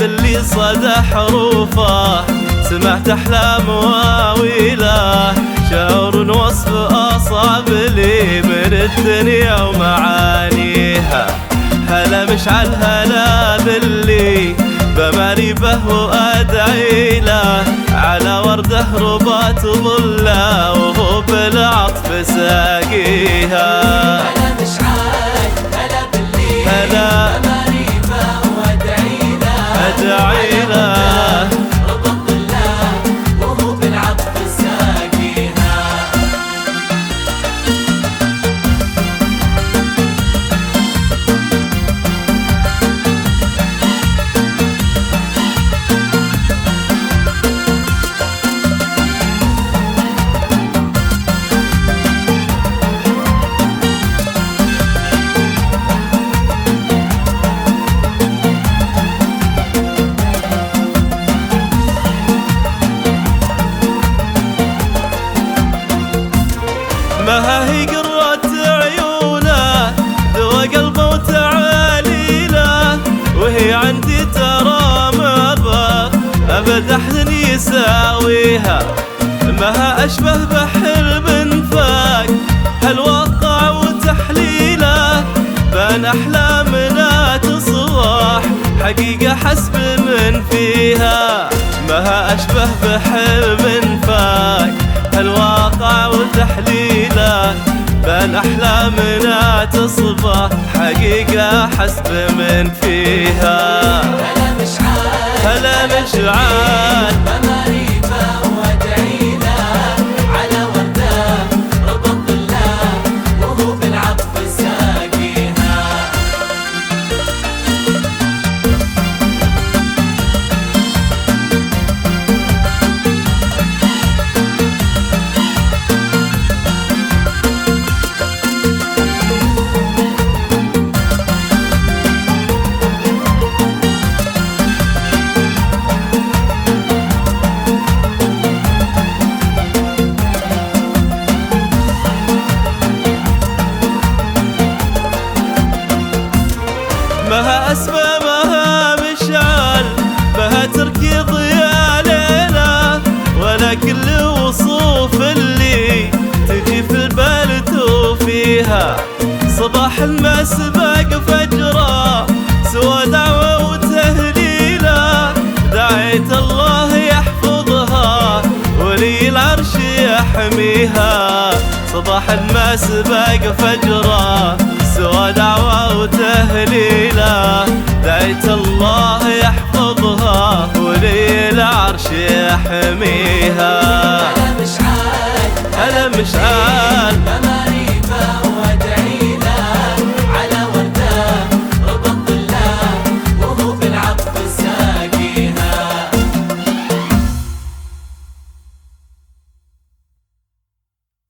باللي صدى حروفه، سمعت أحلام واويله، شعور وصف أصعب لي من الدنيا ومعانيها. هلا مشعل هلا باللي بماري به وأدعي له، على ورده ربات ظله وهو بالعطف ساقيها. هلا مشعل هلا باللي بماري به وأدعي له، أدعي له ربط ظله وهو بالعطف ساقيها. ما هي قرة عيونه، ذوى قلبه وتعاليله، وهي عندي ترى ما أبد أحد يساويها. ما أشبه بحلم فاق هالواقع وتحليله، بان أحلامنا تصبح حقيقة حسب من فيها. ما أشبه بحلم فاق الواقع وتحليله، بان أحلامنا تصبح حقيقة حسب من فيها. هلا مشعل هلا مشعل بماري به وأدعي له، على ورده ربط ظله وهو بالعطف ساقيها. بها أسمى بها مشعل، بها تركيض يا ليلة، ولا كل وصوف اللي تجي في البال توفيها. صباح المسبق فجرة سوى دعوة وتهليلة، دعيت الله يحفظها ولي العرش يحميها. صباح المسبق فجرة سوى دعوة وتهليله، دعيت الله يحفظها ولي العرش يحميها.